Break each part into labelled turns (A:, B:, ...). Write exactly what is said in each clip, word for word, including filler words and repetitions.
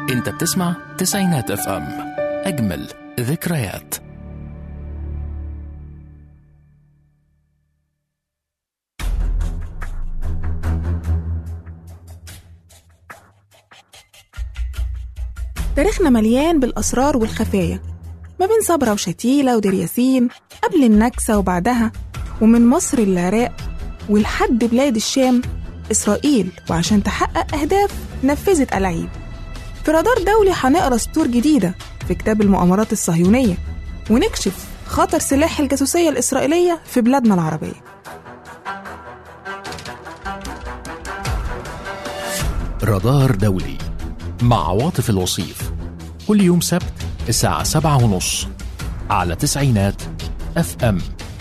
A: انت بتسمع تسعينات اف ام، اجمل ذكريات.
B: تاريخنا مليان بالأسرار والخفايا ما بين صبرا وشتيلة ودير ياسين قبل النكسة وبعدها، ومن مصر للعراق ولحد بلاد الشام إسرائيل، وعشان تحقق أهداف نفذت ألاعيب. في رادار دولي هنقرأ سطور جديدة في كتاب المؤامرات الصهيونية، ونكشف خطر سلاح الجاسوسية الإسرائيلية في بلادنا العربية.
A: رادار دولي مع عواطف الوصيف، كل يوم سبت الساعة سبعة ونص على تسعينات اف ام.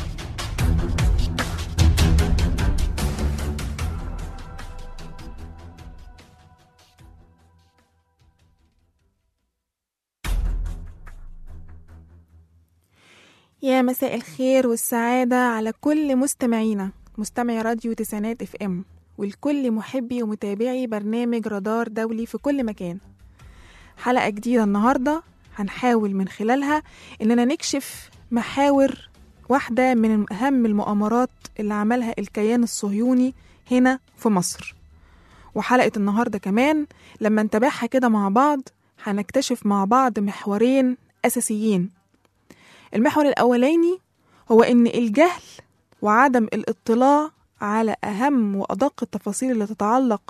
B: يا مساء الخير والسعادة على كل مستمعينا، مستمعي راديو تسعينات اف ام، والكل محبي ومتابعي برنامج رادار دولي في كل مكان. حلقة جديدة النهاردة هنحاول من خلالها إننا نكشف محاور واحدة من أهم المؤامرات اللي عملها الكيان الصهيوني هنا في مصر. وحلقة النهاردة كمان لما نتابعها كده مع بعض هنكتشف مع بعض محورين أساسيين. المحور الأولاني هو إن الجهل وعدم الاطلاع على أهم وأدق التفاصيل اللي تتعلق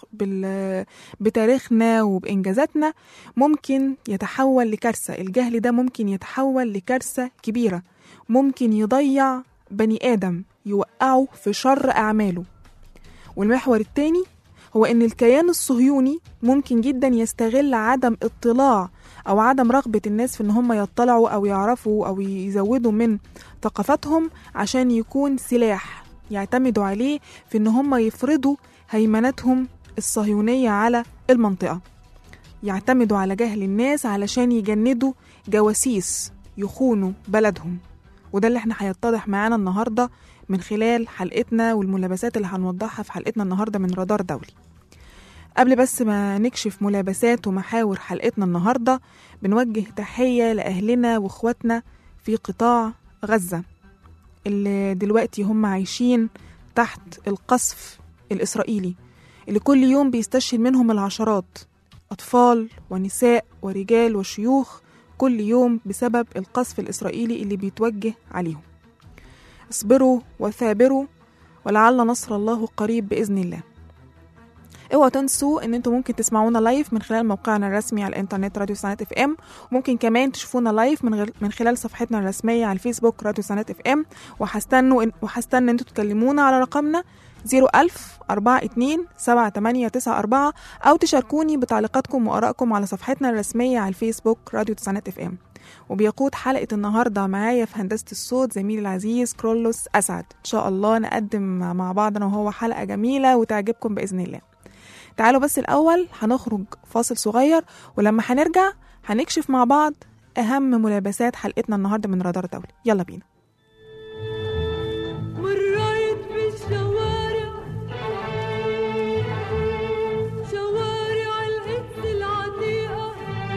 B: بتاريخنا وبإنجازاتنا ممكن يتحول لكارثة. الجهل ده ممكن يتحول لكارثة كبيرة، ممكن يضيع بني آدم، يوقعه في شر أعماله. والمحور التاني هو إن الكيان الصهيوني ممكن جدا يستغل عدم اطلاع أو عدم رغبة الناس في إن هم يطلعوا أو يعرفوا أو يزودوا من ثقافتهم عشان يكون سلاح يعتمدوا عليه في إن هم يفرضوا هيمنتهم الصهيونية على المنطقة. يعتمدوا على جهل الناس علشان يجندوا جواسيس يخونوا بلدهم. وده اللي احنا هيتضح معانا النهاردة من خلال حلقتنا والملابسات اللي هنوضحها في حلقتنا النهاردة من رادار دولي. قبل بس ما نكشف ملابسات ومحاور حلقتنا النهاردة، بنوجه تحية لأهلنا وإخواتنا في قطاع غزة اللي دلوقتي هم عايشين تحت القصف الإسرائيلي، اللي كل يوم بيستشهد منهم العشرات، أطفال ونساء ورجال وشيوخ، كل يوم بسبب القصف الإسرائيلي اللي بيتوجه عليهم. اصبروا وثابروا ولعل نصر الله قريب بإذن الله. اوعوا تنسوا ان انتوا ممكن تسمعونا لايف من خلال موقعنا الرسمي على الانترنت راديو تسعينات اف ام، وممكن كمان تشوفونا لايف من غير من خلال صفحتنا الرسميه على الفيسبوك راديو تسعينات اف ام. وهستنوا وهستنى ان انتوا تكلمونا على رقمنا صفر ألف أربعة اتنين سبعة تمانية تسعة أربعة، او تشاركوني بتعليقاتكم وارائكم على صفحتنا الرسميه على الفيسبوك راديو تسعينات اف ام. وبيقود حلقه النهارده معايا في هندسه الصوت زميلي العزيز كرولوس اسعد. ان شاء الله نقدم مع بعض انا وهو حلقه جميله وتعجبكم باذن الله. تعالوا بس الأول هنخرج فاصل صغير، ولما هنرجع هنكشف مع بعض أهم ملابسات حلقتنا النهاردة من رادار دولي. يلا بينا.
C: مريت بالشوارع، شوارع القدس العتيقة،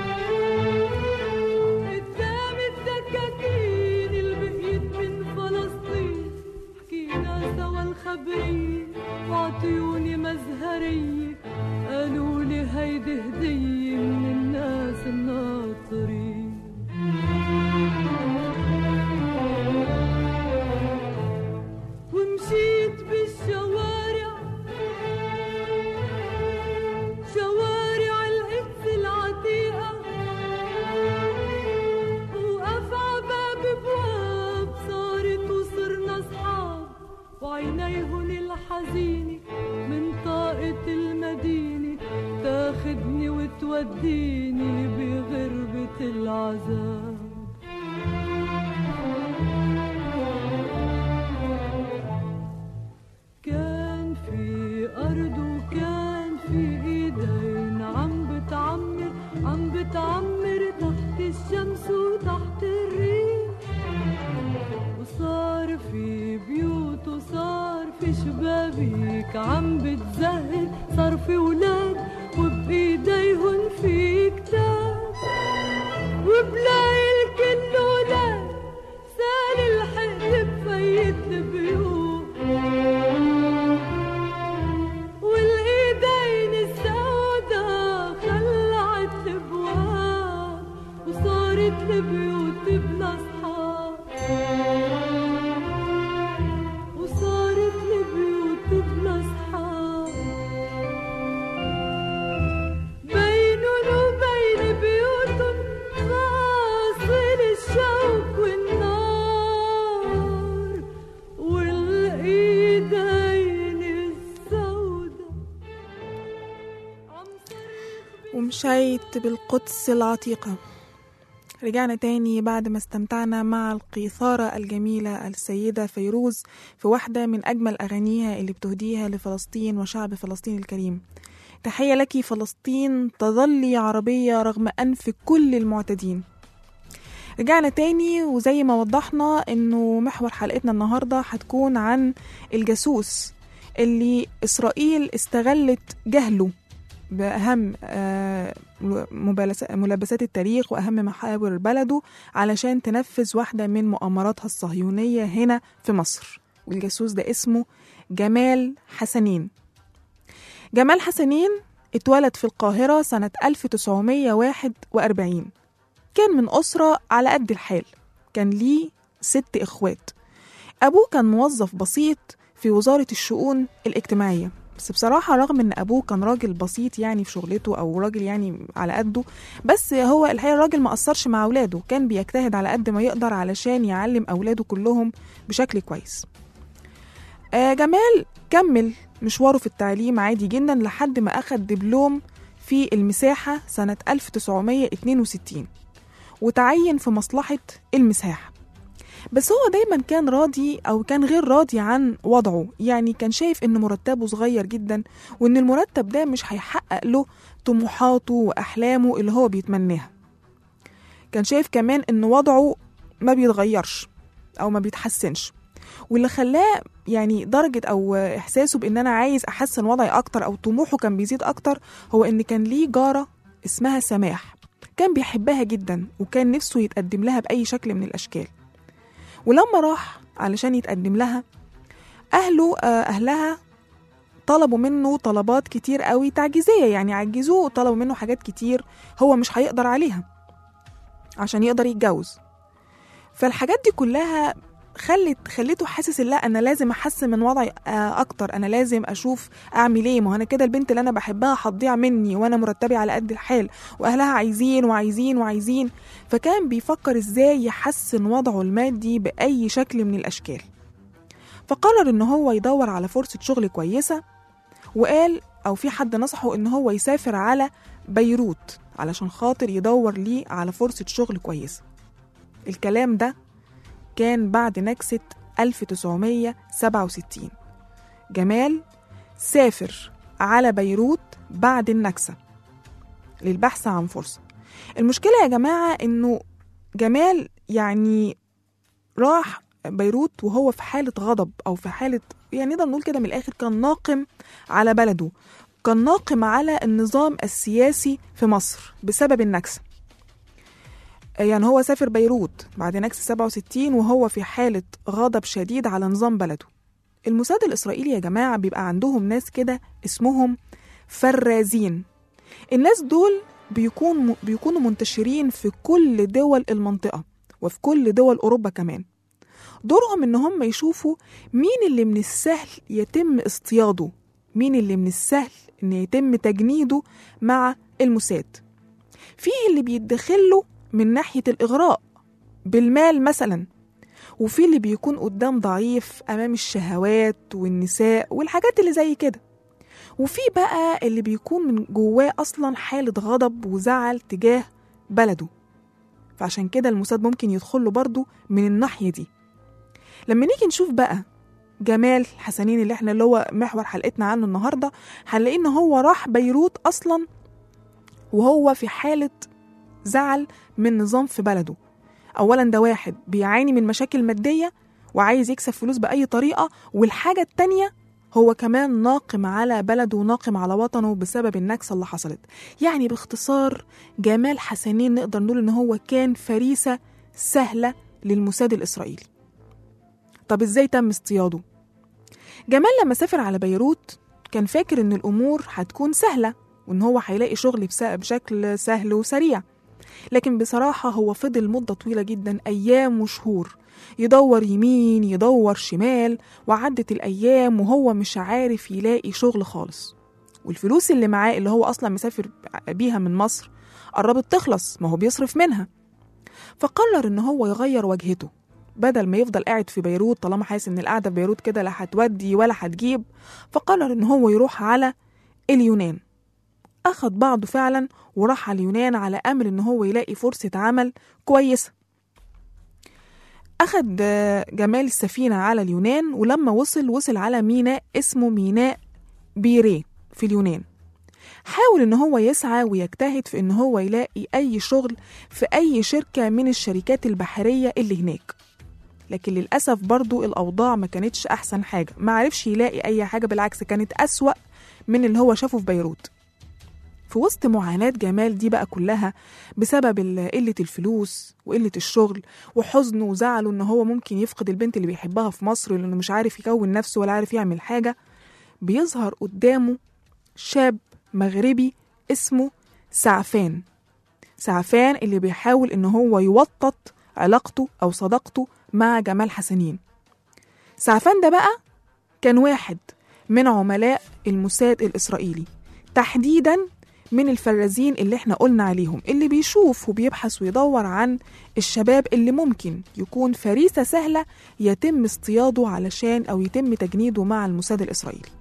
C: قدام الدكاكين اللي بقيت من فلسطين، حكينا سوا الخبرية وعطيوني مزهرية، قالوا لي هيدي هدية من الناس الناطرين. ومشيت بالشوارع، شوارع القدس العتيقة، وقف عباب بواب صارت وصرنا صحاب، وعينيهن الحزينة من طاقة المدينة تاخدني وتوديني بغربة العذاب. كان في أرض وكان في إيدين عم بتعمر عم بتعمر تحت الشمس وتحت الريح، وصار في بيوت وصار في شبابيك عم بتزهر، صار في ولاد وبإيديهن في كتاب.
B: أمشيت بالقدس العتيقة. رجعنا تاني بعد ما استمتعنا مع القيثارة الجميلة السيدة فيروز في واحدة من أجمل أغانيها اللي بتهديها لفلسطين وشعب فلسطين الكريم. تحية لك فلسطين، تظلي عربية رغم أنف كل المعتدين. رجعنا تاني وزي ما وضحنا إنه محور حلقتنا النهاردة هتكون عن الجاسوس اللي إسرائيل استغلت جهله بأهم ملابسات التاريخ وأهم محاور بلده علشان تنفذ واحدة من مؤامراتها الصهيونية هنا في مصر. والجاسوس ده اسمه جمال حسنين. جمال حسنين اتولد في القاهرة سنة ألف وتسعمية وواحد وأربعين. كان من أسرة على قد الحال، كان ليه ست إخوات. أبوه كان موظف بسيط في وزارة الشؤون الاجتماعية، بس بصراحة رغم ان ابوه كان راجل بسيط يعني في شغلته او راجل يعني على قده، بس هو الحقيقة الراجل ما قصرش مع اولاده، كان بيجتهد على قد ما يقدر علشان يعلم اولاده كلهم بشكل كويس. آه جمال كمل مشواره في التعليم عادي جدا لحد ما اخد دبلوم في المساحة سنة ألف وتسعمية اتنين وستين وتعين في مصلحة المساحة. بس هو دايما كان راضي أو كان غير راضي عن وضعه، يعني كان شايف إن مرتبه صغير جدا وإن المرتب ده مش هيحقق له طموحاته وأحلامه اللي هو بيتمناها. كان شايف كمان إن وضعه ما بيتغيرش أو ما بيتحسنش، واللي خلاه يعني درجة أو إحساسه بإن أنا عايز أحسن وضعي أكتر أو طموحه كان بيزيد أكتر هو إن كان ليه جارة اسمها سماح، كان بيحبها جدا وكان نفسه يتقدم لها بأي شكل من الأشكال. ولما راح علشان يتقدم لها أهله أهلها طلبوا منه طلبات كتير قوي تعجيزية، يعني عجزوه وطلبوا منه حاجات كتير هو مش هيقدر عليها عشان يقدر يتجوز. فالحاجات دي كلها خلت خليته حاسس لا أنا لازم أحسن من وضعي أكتر، أنا لازم أشوف أعمل إيه، ما أنا كده البنت اللي أنا بحبها هتضيع مني وأنا مرتبي على قد الحال وأهلها عايزين وعايزين وعايزين. فكان بيفكر إزاي يحسن وضعه المادي بأي شكل من الأشكال. فقرر إن هو يدور على فرصة شغل كويسة، وقال أو في حد نصحه إن هو يسافر على بيروت علشان خاطر يدور ليه على فرصة شغل كويسة. الكلام ده كان بعد نكسة ألف وتسعمية سبعة وستين. جمال سافر على بيروت بعد النكسة للبحث عن فرصة. المشكلة يا جماعة إنه جمال يعني راح بيروت وهو في حالة غضب أو في حالة يعني نقدر نقول كده من الآخر كان ناقم على بلده، كان ناقم على النظام السياسي في مصر بسبب النكسة. يعني هو سافر بيروت بعد نكسة سبعة وستين وهو في حالة غضب شديد على نظام بلده. الموساد الإسرائيلي يا جماعة بيبقى عندهم ناس كده اسمهم فرازين. الناس دول بيكون بيكونوا منتشرين في كل دول المنطقة وفي كل دول أوروبا كمان. دورهم إن هم يشوفوا مين اللي من السهل يتم اصطياده، مين اللي من السهل إن يتم تجنيده مع الموساد. فيه اللي بيدخله من ناحية الإغراء بالمال مثلا، وفي اللي بيكون قدام ضعيف أمام الشهوات والنساء والحاجات اللي زي كده، وفي بقى اللي بيكون من جواه أصلا حالة غضب وزعل تجاه بلده. فعشان كده الموساد ممكن يدخله برضو من الناحية دي. لما نيجي نشوف بقى جمال حسنين اللي احنا اللي هو محور حلقتنا عنه النهاردة، هنلاقي ان هو راح بيروت أصلا وهو في حالة زعل من نظام في بلده. أولا ده واحد بيعاني من مشاكل مادية وعايز يكسب فلوس بأي طريقة، والحاجة التانية هو كمان ناقم على بلده وناقم على وطنه بسبب النكسة اللي حصلت. يعني باختصار جمال حسنين نقدر نقول إن هو كان فريسة سهلة للموساد الإسرائيلي. طب إزاي تم اصطياده؟ جمال لما سافر على بيروت كان فاكر إن الأمور هتكون سهلة وإن هو هيلاقي شغل بشكل سهل وسريع، لكن بصراحة هو فضل مدة طويلة جدا أيام وشهور يدور يمين يدور شمال، وعدت الأيام وهو مش عارف يلاقي شغل خالص. والفلوس اللي معاه اللي هو أصلا مسافر بيها من مصر قربت تخلص، ما هو بيصرف منها. فقرر إن هو يغير وجهته، بدل ما يفضل قاعد في بيروت طالما حاسس إن القعدة في بيروت كده لا هتودي ولا هتجيب، فقرر إن هو يروح على اليونان. أخد بعضه فعلا وراح على اليونان على أمل إن هو يلاقي فرصة عمل كويسة. أخد جمال السفينة على اليونان، ولما وصل وصل على ميناء اسمه ميناء بيريه في اليونان. حاول إن هو يسعى ويجتهد في إن هو يلاقي أي شغل في أي شركة من الشركات البحرية اللي هناك، لكن للأسف برضو الأوضاع ما كانتش أحسن حاجة، ما عرفش يلاقي أي حاجة، بالعكس كانت أسوأ من اللي هو شافه في بيروت. في وسط معاناة جمال دي بقى كلها بسبب قلة الفلوس وقلة الشغل وحزنه وزعله إن هو ممكن يفقد البنت اللي بيحبها في مصر لأنه مش عارف يكون نفسه ولا عارف يعمل حاجة، بيظهر قدامه شاب مغربي اسمه سعفان. سعفان اللي بيحاول إن هو يوطط علاقته أو صداقته مع جمال حسنين. سعفان ده بقى كان واحد من عملاء الموساد الإسرائيلي، تحديداً من الفرازين اللي احنا قلنا عليهم، اللي بيشوف وبيبحث ويدور عن الشباب اللي ممكن يكون فريسة سهلة يتم اصطياده علشان أو يتم تجنيده مع الموساد الإسرائيلي.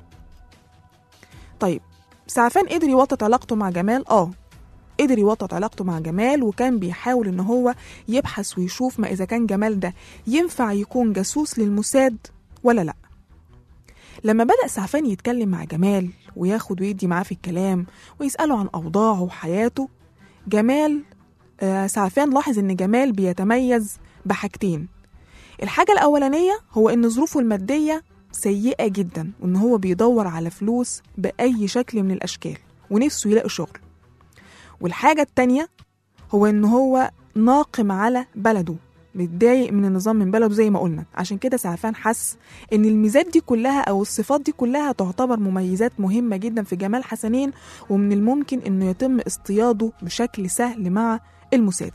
B: طيب سعفان قدر يوطط علاقته مع جمال؟ آه قدر يوطط علاقته مع جمال، وكان بيحاول إن هو يبحث ويشوف ما إذا كان جمال ده ينفع يكون جاسوس للموساد ولا لأ. لما بدأ سعفان يتكلم مع جمال وياخد ويدي معاه في الكلام ويسأله عن أوضاعه وحياته، جمال آه سعفان لاحظ إن جمال بيتميز بحاجتين. الحاجة الأولانية هو إن ظروفه المادية سيئة جدا، وإن هو بيدور على فلوس بأي شكل من الأشكال ونفسه يلاقي شغل. والحاجة التانية هو إن هو ناقم على بلده، متضايق من النظام من بلده زي ما قلنا. عشان كده سعفان حس إن الميزات دي كلها أو الصفات دي كلها تعتبر مميزات مهمة جدا في جمال حسنين، ومن الممكن إنه يتم اصطياده بشكل سهل مع الموساد.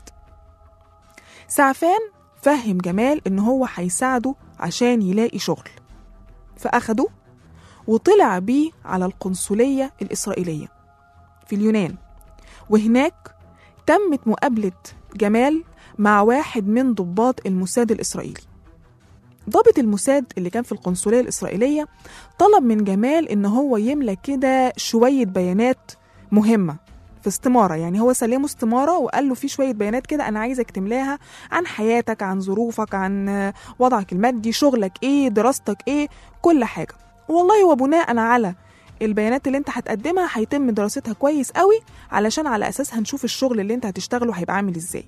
B: سعفان فهم جمال إن هو هيساعده عشان يلاقي شغل، فأخده وطلع بيه على القنصلية الإسرائيلية في اليونان، وهناك تمت مقابلة جمال مع واحد من ضباط الموساد الإسرائيلي. ضابط الموساد اللي كان في القنصلية الإسرائيلية طلب من جمال إن هو يملى كده شوية بيانات مهمة في استمارة، يعني هو سلمه استمارة وقال له في شوية بيانات كده أنا عايزك تملاها عن حياتك، عن ظروفك، عن وضعك المادي، شغلك إيه، دراستك إيه، كل حاجة. والله وبناء على البيانات اللي انت هتقدمها هيتم دراستها كويس قوي علشان على أساس هنشوف الشغل اللي انت هتشتغله هيبقى عامل إزاي.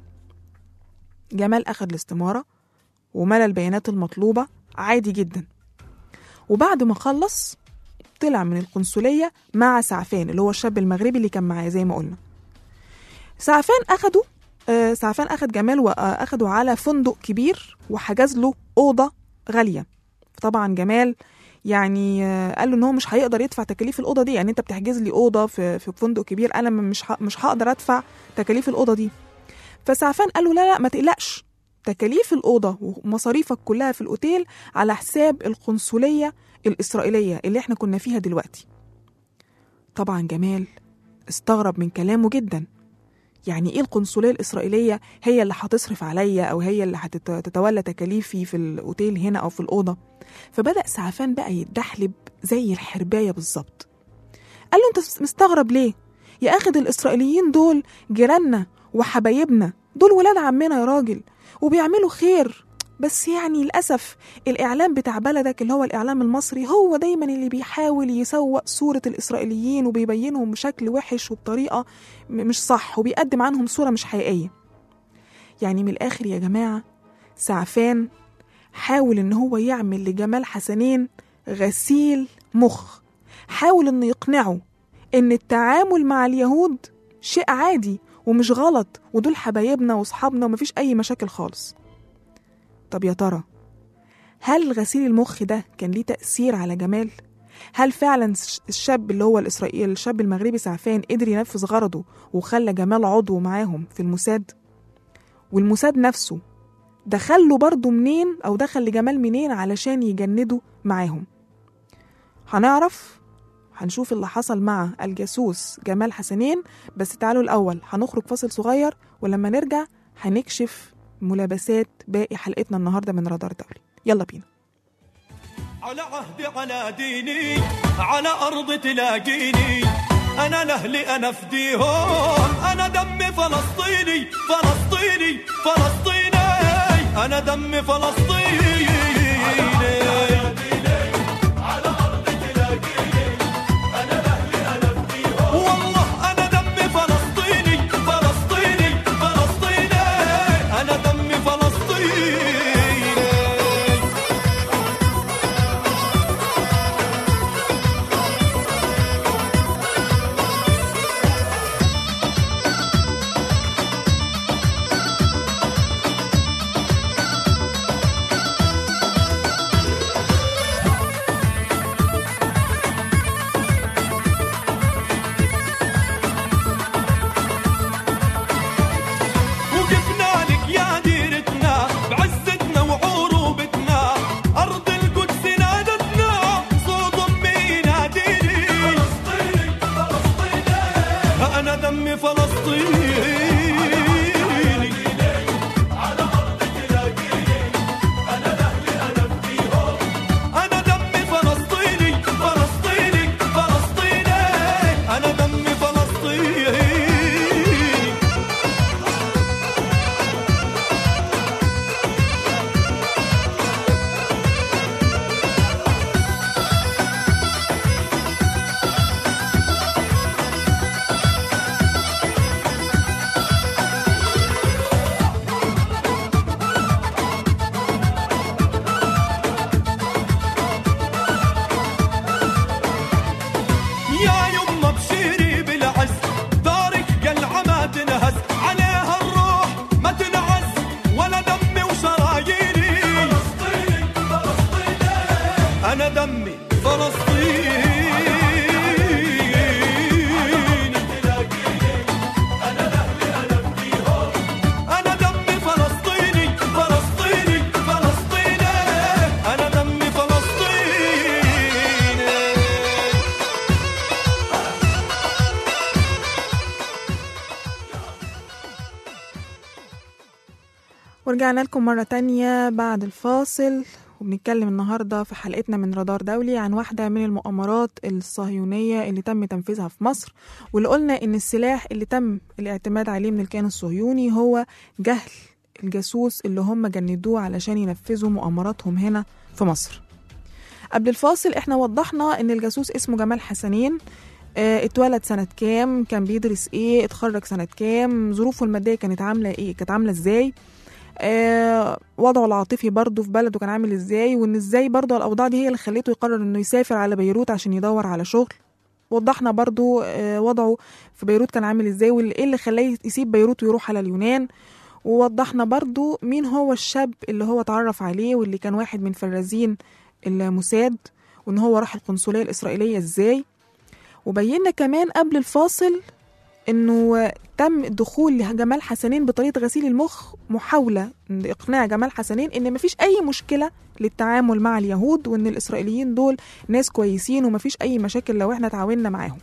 B: جمال أخذ الاستمارة وملى البيانات المطلوبة عادي جدا، وبعد ما خلص طلع من القنصلية مع سعفان اللي هو الشاب المغربي اللي كان معاه زي ما قلنا. سعفان أخده آه سعفان أخد جمال وأخده على فندق كبير وحجز له أوضة غالية. طبعا جمال يعني آه قال له إن هو مش هيقدر يدفع تكاليف الأوضة دي، يعني أنت بتحجز لي أوضة في, في فندق كبير، أنا مش مش هقدر أدفع تكاليف الأوضة دي. فسعفان قال له لا لا ما تقلقش، تكاليف الأوضة ومصاريفك كلها في الأوتيل على حساب القنصلية الإسرائيلية اللي احنا كنا فيها دلوقتي. طبعا جمال استغرب من كلامه جدا، يعني ايه القنصلية الإسرائيلية هي اللي هتصرف عليا أو هي اللي هتتولى تكاليفي في الأوتيل هنا أو في الأوضة؟ فبدأ سعفان بقى يتدحلب زي الحرباية بالظبط. قال له انت مستغرب ليه؟ يا أخد الإسرائيليين دول جيراننا وحبايبنا، دول ولاد عمنا يا راجل وبيعملوا خير، بس يعني للأسف الإعلام بتاع بلدك اللي هو الإعلام المصري هو دايما اللي بيحاول يسوق صورة الإسرائيليين وبيبينهم بشكل وحش وبطريقة مش صح وبيقدم عنهم صورة مش حقيقية. يعني من الآخر يا جماعة سعفان حاول إن هو يعمل لجمال حسنين غسيل مخ، حاول إنه يقنعه إن التعامل مع اليهود شيء عادي ومش غلط ودول حبايبنا وصحابنا ومفيش أي مشاكل خالص. طب يا ترى هل غسيل المخ ده كان ليه تأثير على جمال؟ هل فعلا الشاب اللي هو الإسرائيلي الشاب المغربي سعفان قدر ينفذ غرضه وخلى جمال عضو معاهم في الموساد؟ والموساد نفسه دخله برضو منين أو دخل لجمال منين علشان يجنده معاهم؟ هنعرف، هنشوف اللي حصل مع الجاسوس جمال حسنين. بس تعالوا الأول هنخرج فاصل صغير، ولما نرجع هنكشف ملابسات باقي حلقتنا النهاردة من رادار دولي. يلا بينا.
D: على عهدي على ديني على أرض تلاقيني أنا لأهلي أنا فديهم، أنا دمي فلسطيني فلسطيني فلسطيني، أنا دمي فلسطيني. على أرض تلاقيني أنا لأهلي أنا فديهم، والله أنا دمي فلسطيني فلسطيني فلسطيني، أنا دمي فلسطيني.
B: ورجعنا لكم مرة تانية بعد الفاصل، وبنتكلم النهاردة في حلقتنا من رادار دولي عن واحدة من المؤامرات الصهيونية اللي تم تنفيذها في مصر، واللي قلنا إن السلاح اللي تم الاعتماد عليه من الكيان الصهيوني هو جهل الجاسوس اللي هم جندوه علشان ينفذوا مؤامراتهم هنا في مصر. قبل الفاصل احنا وضحنا إن الجاسوس اسمه جمال حسنين، اه اتولد سنة كام، كان بيدرس ايه، اتخرج سنة كام، ظروفه المادية كانت عاملة ايه، كانت عاملة ازاي، آه، وضعه العاطفي برضه في بلده كان عامل ازاي، وان ازاي برضه الاوضاع دي هي اللي خليته يقرر انه يسافر على بيروت عشان يدور على شغل. وضحنا برضه آه، وضعه في بيروت كان عامل ازاي، وايه اللي خلاه يسيب بيروت ويروح على اليونان. ووضحنا برضه مين هو الشاب اللي هو اتعرف عليه واللي كان واحد من فرازين الموساد، وان هو راح القنصلية الإسرائيلية ازاي. وبينا كمان قبل الفاصل انه تم دخول جمال حسنين بطريقه غسيل المخ، محاوله لاقناع جمال حسنين ان مفيش اي مشكله للتعامل مع اليهود، وان الاسرائيليين دول ناس كويسين ومفيش اي مشاكل لو احنا تعاوننا معاهم.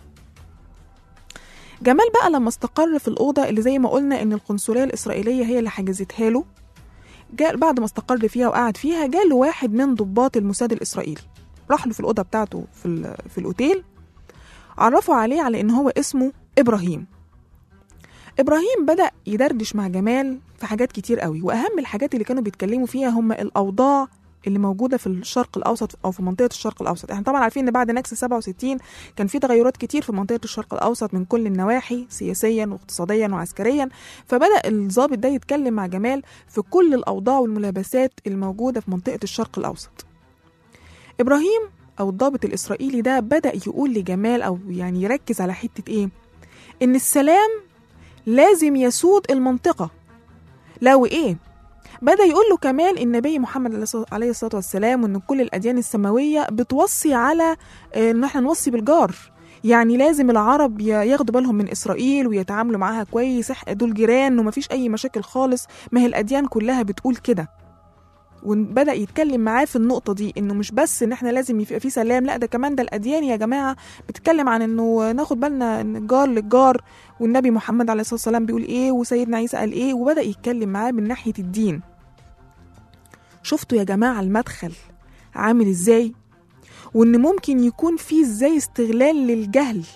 B: جمال بقى لما استقر في الاوضه اللي زي ما قلنا ان القنصليه الاسرائيليه هي اللي حجزتها له، جاء بعد ما استقر فيها وقعد فيها جاله واحد من ضباط الموساد الاسرائيلي، راح له في الاوضه بتاعته في في الاوتيل، عرفوا عليه على ان هو اسمه ابراهيم. إبراهيم بدأ يدردش مع جمال في حاجات كتير قوي، وأهم الحاجات اللي كانوا بيتكلموا فيها هم الأوضاع اللي موجودة في الشرق الأوسط أو في منطقة الشرق الأوسط. احنا طبعا عارفين إن بعد نكسة سبعة وستين كان في تغيرات كتير في منطقة الشرق الأوسط من كل النواحي، سياسيا واقتصاديا وعسكريا. فبدأ الضابط ده يتكلم مع جمال في كل الأوضاع والملابسات الموجودة في منطقة الشرق الأوسط. إبراهيم أو الضابط الإسرائيلي ده بدأ يقول لجمال أو يعني يركز على حتة إيه؟ إن السلام لازم يسود المنطقة. لو إيه؟ بدأ يقول له كمان النبي محمد عليه الصلاة والسلام وإن كل الأديان السماوية بتوصي على إن احنا نوصي بالجار، يعني لازم العرب ياخدوا بالهم من إسرائيل ويتعاملوا معاها كويس، دول جيران ومفيش أي مشاكل خالص، ما هي الأديان كلها بتقول كده. وبدأ يتكلم معاه في النقطة دي إنه مش بس إن إحنا لازم يبقى في سلام، لا ده كمان ده الأديان يا جماعة بتتكلم عن إنه ناخد بالنا إن الجار للجار، والنبي محمد عليه الصلاة والسلام بيقول إيه وسيدنا عيسى قال إيه. وبدأ يتكلم معاه من ناحية الدين. شفتوا يا جماعة المدخل عامل إزاي، وإن ممكن يكون فيه إزاي استغلال للجهل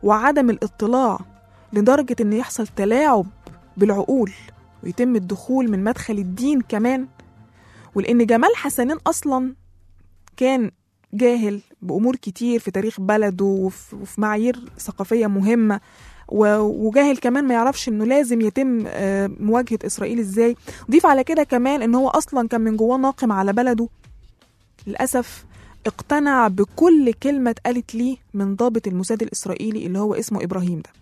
B: وعدم الاطلاع لدرجة إن يحصل تلاعب بالعقول ويتم الدخول من مدخل الدين كمان، ولأن جمال حسنين أصلا كان جاهل بأمور كتير في تاريخ بلده وفي معايير ثقافية مهمة، وجاهل كمان ما يعرفش إنه لازم يتم مواجهة إسرائيل إزاي. ضيف على كده كمان إنه هو أصلا كان من جواه ناقم على بلده. للأسف اقتنع بكل كلمة اتقالت ليه من ضابط الموساد الإسرائيلي اللي هو اسمه إبراهيم ده.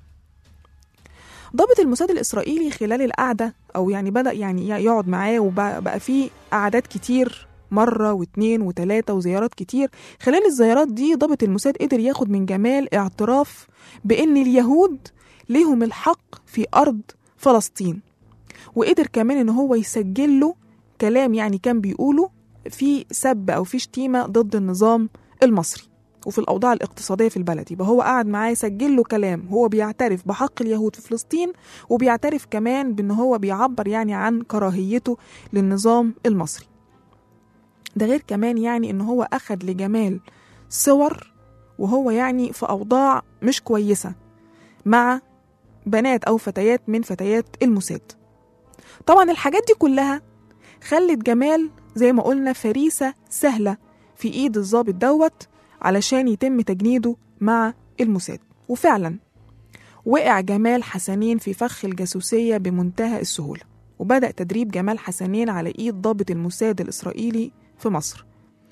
B: ضابط الموساد الإسرائيلي خلال القعدة أو يعني بدأ يعني يقعد معاه، وبقى فيه قعدات كتير مرة واثنين وثلاثة وزيارات كتير. خلال الزيارات دي ضابط الموساد قدر ياخد من جمال اعتراف بأن اليهود ليهم الحق في أرض فلسطين، وقدر كمان إن هو يسجل له كلام يعني كان بيقوله في سب أو في شتيمة ضد النظام المصري وفي الأوضاع الاقتصادية في البلد. يبقى هو قاعد معاه يسجل له كلام هو بيعترف بحق اليهود في فلسطين، وبيعترف كمان بأنه هو بيعبر يعني عن كراهيته للنظام المصري. ده غير كمان يعني أنه هو أخد لجمال صور وهو يعني في أوضاع مش كويسة مع بنات أو فتيات من فتيات الموساد. طبعا الحاجات دي كلها خلت جمال زي ما قلنا فريسة سهلة في إيد الضابط دوت علشان يتم تجنيده مع الموساد. وفعلا وقع جمال حسنين في فخ الجاسوسية بمنتهى السهولة، وبدأ تدريب جمال حسنين على إيد ضابط الموساد الإسرائيلي في مصر.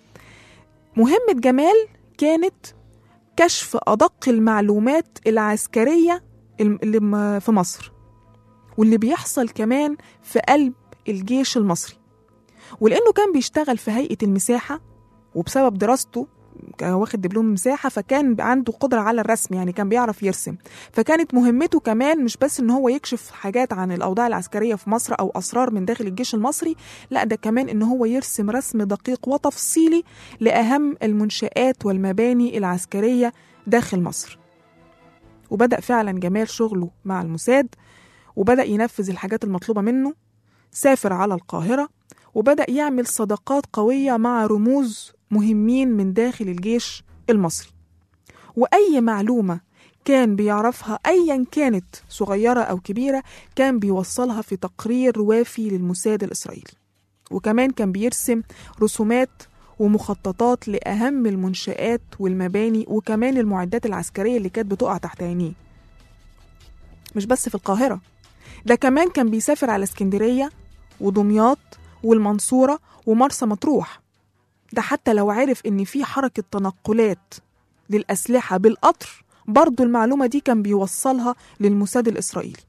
B: مهمة جمال كانت كشف أدق المعلومات العسكرية اللي في مصر واللي بيحصل كمان في قلب الجيش المصري، ولأنه كان بيشتغل في هيئة المساحة وبسبب دراسته كان واخد دبلوم مساحة، فكان عنده قدرة على الرسم، يعني كان بيعرف يرسم. فكانت مهمته كمان مش بس إن هو يكشف حاجات عن الأوضاع العسكرية في مصر أو أسرار من داخل الجيش المصري، لا ده كمان إن هو يرسم رسم دقيق وتفصيلي لأهم المنشآت والمباني العسكرية داخل مصر. وبدأ فعلا جمال شغله مع الموساد وبدأ ينفذ الحاجات المطلوبة منه. سافر على القاهرة وبدأ يعمل صداقات قوية مع رموز مهمين من داخل الجيش المصري، وأي معلومة كان بيعرفها أيا كانت صغيرة أو كبيرة كان بيوصلها في تقرير وافي للموساد الإسرائيلي. وكمان كان بيرسم رسومات ومخططات لأهم المنشآت والمباني وكمان المعدات العسكرية اللي كانت بتقع تحت عينيه. مش بس في القاهرة، ده كمان كان بيسافر على اسكندرية ودمياط والمنصورة ومرسى مطروح. ده حتى لو عرف إن في حركة تنقلات للأسلحة بالقطر برضو المعلومة دي كان بيوصلها للموساد الإسرائيلي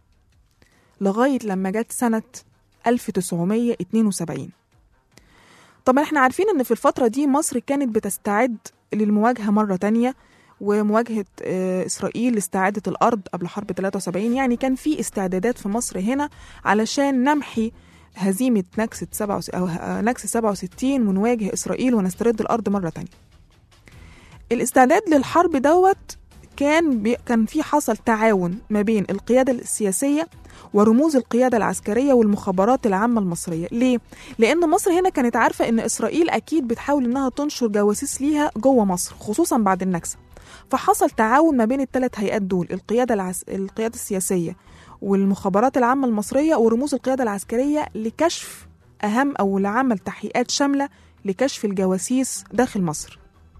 B: لغاية لما جت سنة ألف وتسعمية اتنين وسبعين. طبعا احنا عارفين إن في الفترة دي مصر كانت بتستعد للمواجهة مرة تانية، ومواجهة إسرائيل لاستعادة الأرض قبل حرب ثلاثة وسبعين. يعني كان في استعدادات في مصر هنا علشان نمحي هزيمة نكسة سبعة أو نكسة سبعة وستين ونواجه إسرائيل ونسترد الأرض مرة تانية. الاستعداد للحرب دوت كان بي كان في حصل تعاون ما بين القيادة السياسية ورموز القيادة العسكرية والمخابرات العامة المصرية. ليه؟ لأن مصر هنا كانت عارفة إن إسرائيل أكيد بتحاول إنها تنشر جواسيس ليها جوه مصر خصوصا بعد النكسة. فحصل تعاون ما بين الثلاث هيئات دول، القيادة العس... القيادة السياسية والمخابرات العامة المصرية ورموز القيادة العسكرية لكشف أهم أو لعمل تحقيقات شاملة لكشف الجواسيس داخل مصر.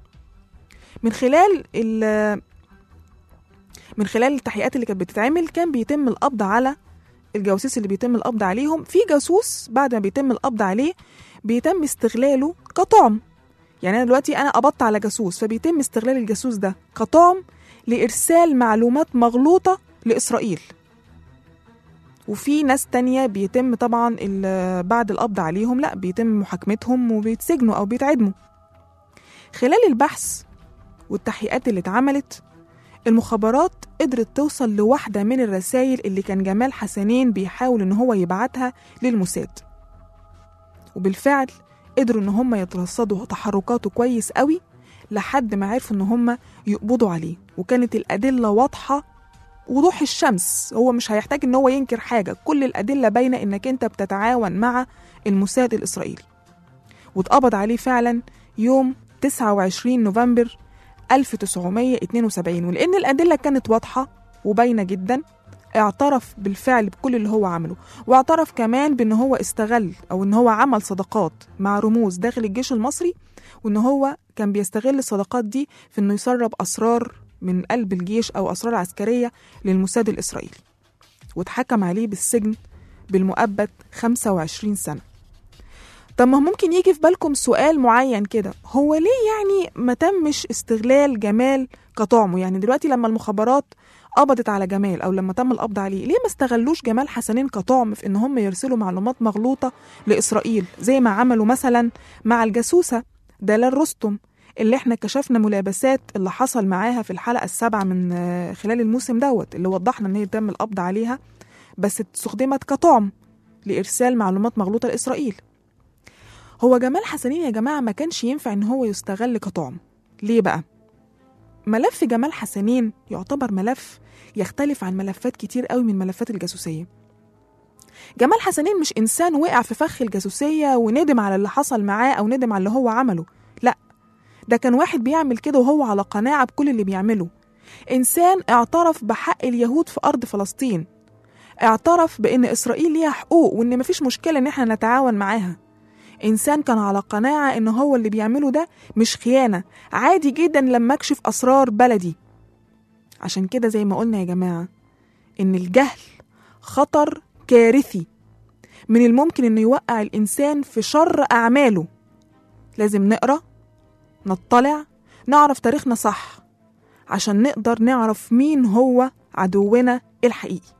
B: من خلال من خلال التحقيقات اللي كانت بتتعمل كان بيتم القبض على الجواسيس اللي بيتم القبض عليهم. في جاسوس بعد ما بيتم القبض عليه بيتم استغلاله كطعم. يعني أنا دلوقتي أنا قبضت على جاسوس فبيتم استغلال الجاسوس ده كطعم لإرسال معلومات مغلوطة لإسرائيل. وفي ناس تانية بيتم طبعا بعد القبض عليهم لا بيتم محاكمتهم وبيتسجنوا أو بيتعدموا. خلال البحث والتحقيقات اللي اتعملت المخابرات قدرت توصل لواحدة من الرسائل اللي كان جمال حسنين بيحاول إن هو يبعتها للموساد، وبالفعل قدروا إن هم يترصدوا تحركاته كويس قوي لحد ما عرفوا إن هم يقبضوا عليه. وكانت الأدلة واضحة وضوح الشمس، هو مش هيحتاج إن هو ينكر حاجة، كل الأدلة باينة إنك أنت بتتعاون مع الموساد الإسرائيلي. واتقبض عليه فعلا يوم تسعة وعشرين نوفمبر ألف وتسعمية اتنين وسبعين، ولأن الأدلة كانت واضحة وباينة جدا اعترف بالفعل بكل اللي هو عمله، واعترف كمان بأن هو استغل أو أن هو عمل صداقات مع رموز داخل الجيش المصري، وأن هو كان بيستغل الصداقات دي في أنه يسرب أسرار من قلب الجيش أو أسرار عسكرية للموساد الإسرائيلي، واتحكم عليه بالسجن بالمؤبد خمسة وعشرين سنة. طب ما ممكن يجي في بالكم سؤال معين كده، هو ليه يعني ما تمش استغلال جمال كطعمه؟ يعني دلوقتي لما المخابرات قبضت على جمال أو لما تم القبض عليه، ليه ما استغلوش جمال حسنين كطعم في إن هم يرسلوا معلومات مغلوطة لإسرائيل زي ما عملوا مثلا مع الجاسوسة دلال رستم اللي احنا كشفنا ملابسات اللي حصل معاها في الحلقة السابعة من خلال الموسم دوت، اللي وضحنا ان هي تم القبض عليها بس استخدمت كطعم لإرسال معلومات مغلوطة لإسرائيل. هو جمال حسنين يا جماعة ما كانش ينفع ان هو يستغل كطعم. ليه بقى؟ ملف جمال حسنين يعتبر ملف يختلف عن ملفات كتير قوي من ملفات الجاسوسية. جمال حسنين مش إنسان وقع في فخ الجاسوسية وندم على اللي حصل معاه أو ندم على اللي هو عمله، لا، ده كان واحد بيعمل كده وهو على قناعة بكل اللي بيعمله. إنسان اعترف بحق اليهود في أرض فلسطين، اعترف بأن إسرائيل ليها حقوق وأن مفيش مشكلة إن احنا نتعاون معاها. إنسان كان على قناعة إن هو اللي بيعمله ده مش خيانة، عادي جدا لما أكشف أسرار بلدي. عشان كده زي ما قلنا يا جماعة إن الجهل خطر كارثي من الممكن إنه يوقع الإنسان في شر أعماله. لازم نقرأ، نطلع، نعرف تاريخنا صح عشان نقدر نعرف مين هو عدونا الحقيقي.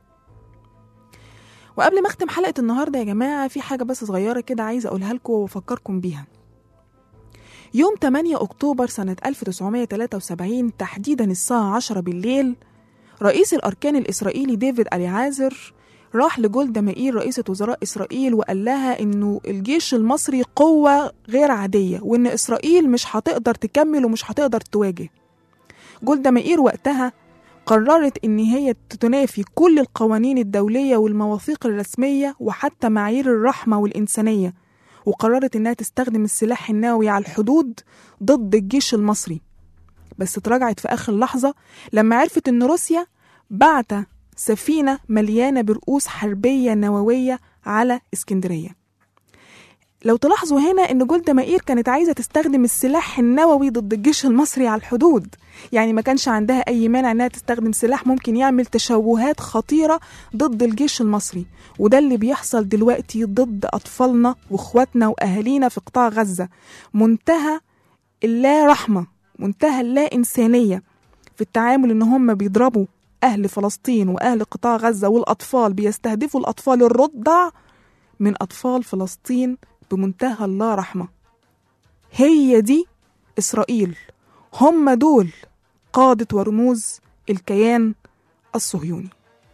B: وقبل ما اختم حلقة النهاردة يا جماعة في حاجة بس صغيرة كده عايزة أقولها لكم وأفكركم بيها. يوم تمانية أكتوبر سنة ألف وتسعمية تلاتة وسبعين تحديدا الساعة عشرة بالليل، رئيس الأركان الإسرائيلي ديفيد أليعازر راح لجولدا مائير رئيسة وزراء إسرائيل وقال لها إنه الجيش المصري قوة غير عادية وإن إسرائيل مش هتقدر تكمل ومش هتقدر تواجه. جولدا مائير وقتها قررت إن هي تنافي كل القوانين الدولية والمواثيق الرسمية وحتى معايير الرحمة والإنسانية، وقررت إنها تستخدم السلاح النووي على الحدود ضد الجيش المصري. بس تراجعت في آخر لحظة لما عرفت إن روسيا بعت سفينة مليانة برؤوس حربية نووية على اسكندرية. لو تلاحظوا هنا إن جولدا مائير كانت عايزة تستخدم السلاح النووي ضد الجيش المصري على الحدود، يعني ما كانش عندها أي مانع إنها تستخدم سلاح ممكن يعمل تشوهات خطيرة ضد الجيش المصري. وده اللي بيحصل دلوقتي ضد أطفالنا وإخواتنا وأهالينا في قطاع غزة. منتهى اللا رحمة، منتهى اللا إنسانية في التعامل، إن هم بيضربوا أهل فلسطين وأهل قطاع غزة، والأطفال بيستهدفوا الأطفال الرضع من أطفال فلسطين بمنتهى اللا رحمة. هي دي إسرائيل، هم دول قادة ورموز الكيان الصهيوني.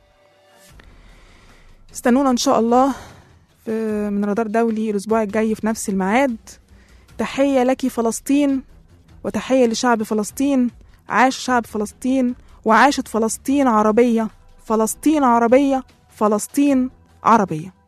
B: استنونا إن شاء الله من رادار دولي الأسبوع الجاي في نفس الميعاد. تحية لك فلسطين وتحية لشعب فلسطين. عاش شعب فلسطين وعاشت فلسطين عربية، فلسطين عربية، فلسطين عربية.